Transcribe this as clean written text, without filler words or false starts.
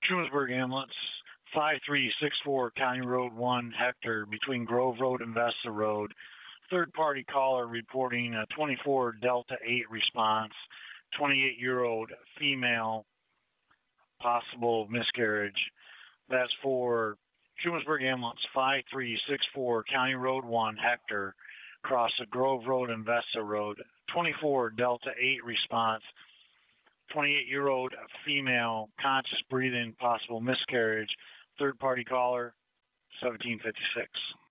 Trumansburg Ambulance, 5364 County Road 1, Hector, between Grove Road and Vesta Road. Third-party caller reporting a 24 Delta 8 response, 28-year-old female, possible miscarriage. That's for Trumansburg Ambulance, 5364 County Road 1, Hector, across the Grove Road and Vesta Road. 24 Delta 8 response, 28-year-old female, conscious breathing, possible miscarriage. Third-party caller, 1756.